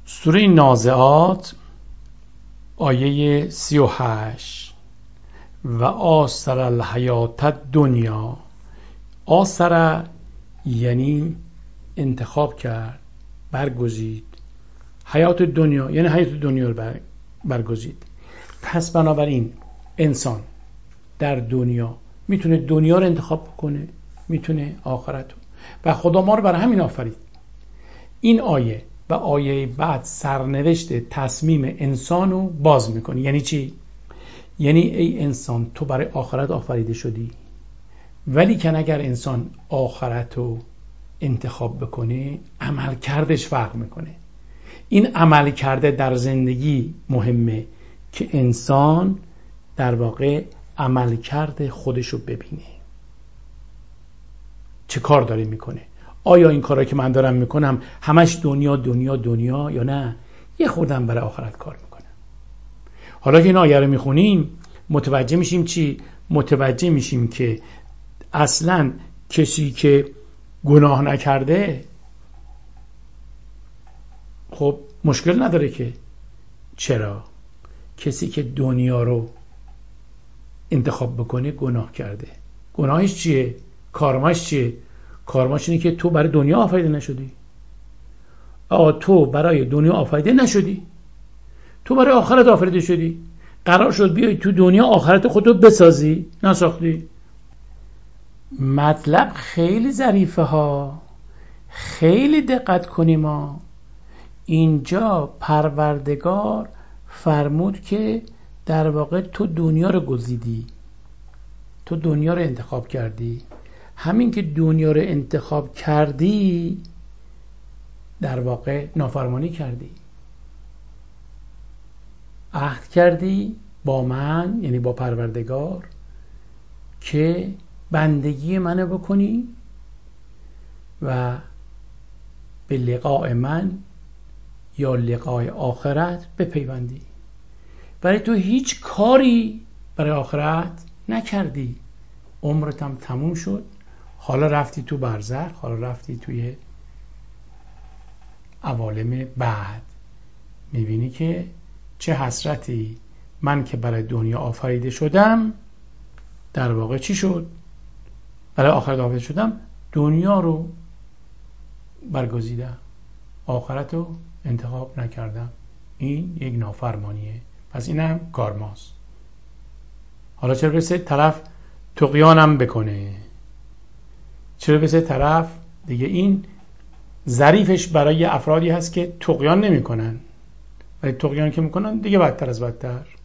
سوره نازعات آیه 38 و آثر الحیات الدنیا. آثر یعنی انتخاب کرد، برگزید. حیات دنیا یعنی حیات دنیا رو برگزید. پس بنابراین انسان در دنیا میتونه دنیا رو انتخاب کنه، میتونه آخرت رو. و خدا ما رو برای همین آفرید. این آیه و آیه بعد سرنوشت تصمیم انسان رو باز میکنه. یعنی چی؟ یعنی ای انسان تو برای آخرت آفریده شدی، ولی که اگر انسان آخرت رو انتخاب بکنه عمل کردش فرق میکنه. این عمل کرده در زندگی مهمه که انسان در واقع عمل کرده خودش رو ببینه، چه کار داره میکنه. آیا این کارا که من دارم میکنم همش دنیا دنیا دنیا یا نه یه خودم برای آخرت کار میکنم. حالا که این آیه رو میخونیم متوجه میشیم چی؟ متوجه میشیم که اصلا کسی که گناه نکرده خب مشکل نداره که. چرا؟ کسی که دنیا رو انتخاب بکنه گناه کرده. گناهش چیه؟ کارماش چیه؟ کارماش اینه که تو برای دنیا آفریده نشدی. تو برای دنیا آفریده نشدی، تو برای آخرت آفریده شدی. قرار شد بیای تو دنیا آخرت خودتو بسازی، نساختی. مطلب خیلی ظریفه ها، خیلی دقت کنیم ها. اینجا پروردگار فرمود که در واقع تو دنیا رو گزیدی، تو دنیا رو انتخاب کردی. همین که دنیا رو انتخاب کردی در واقع نافرمانی کردی. عهد کردی با من، یعنی با پروردگار، که بندگی منو بکنی و به لقاء من یا لقاء آخرت بپیوندی. برای تو هیچ کاری برای آخرت نکردی. عمرت هم تموم شد. حالا رفتی تو برزخ، حالا رفتی توی عوالم بعد. میبینی که چه حسرتی، من که برای دنیا آفریده شدم در واقع چی شد؟ برای آخرت آفریده شدم، دنیا رو برگزیدم، آخرت رو انتخاب نکردم. این یک نافرمانیه. پس اینم کارماست. حالا چرا برسه طرف طغیانم بکنه؟ چرا برسه طرف دیگه؟ این ظریفش برای افرادی هست که طغیان نمی کنن، ولی طغیان که میکنن دیگه بدتر از بدتر.